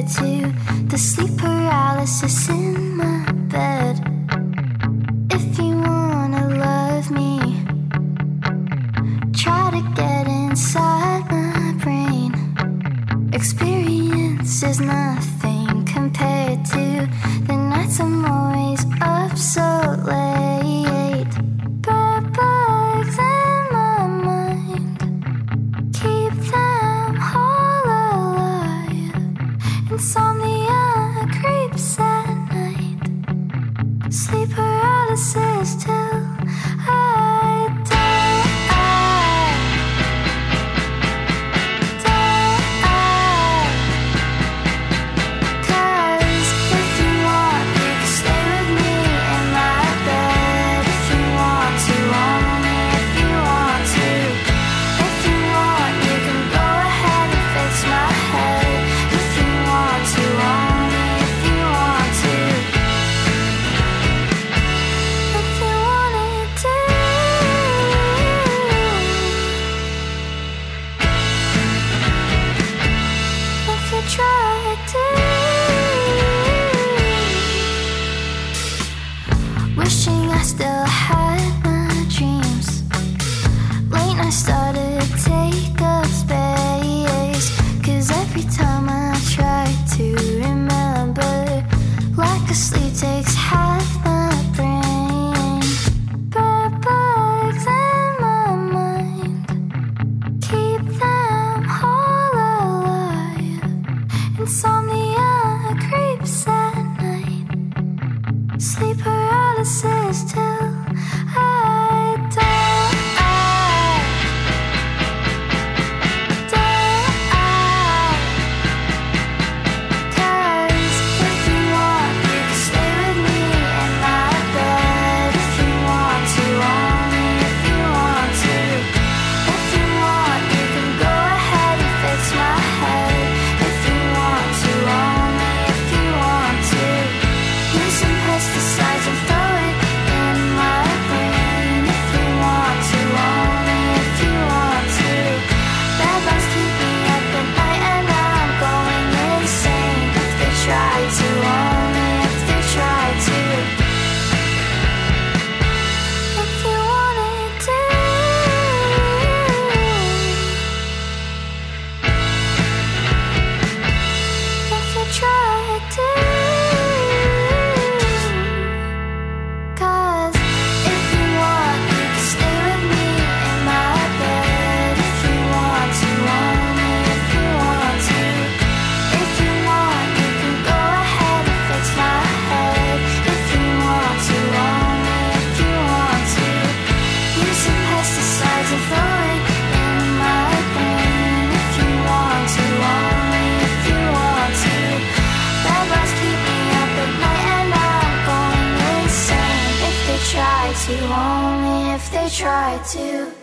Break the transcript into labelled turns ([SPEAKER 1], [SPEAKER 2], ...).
[SPEAKER 1] compare to the sleep paralysis in my bed. If you wanna love me, try to get inside my brain. Experience is nothing compared to the nights I'm always up so late. Bad bugs in my mind, keep them all alive. Insomnia creeps at night, sleep paralysis till I die. Cause if you want, you can stay with me in my bed. If you want to, only if you want to. If you want, you can go ahead and fix my head. If you want to, only if you want to. If you wanted to. If you tried to. Wishing I still had my dreams. Late night started to take up space. Cause every time I try to remember, lack of sleep takes half my brain. Bad bugs in my mind, keep them all alive. Insomnia creeps at night, sleep paralysis till I die. Cause if you want, you can stay with me in my bed. If you want to, only if you want to. If you want, you can go ahead and fix my head. If you want to, only if you want to. Use some pesticides and throw it in my brain. If you want to, only if you want to. Bad bugs keep me up at night and I'm going insane. If they try to, only if they try to. If you wanted to. If you tried to. Cause if you want, you can stay with me in my bed. If you want to, only if you want to. If you want, you can go ahead and fix my head. If you want to, only if you want to. Use some pesticides and throw it in my brain. If you want to, only if you want to. Bad bugs keep me up at night and I'm going insane. If they try to, only if they try to.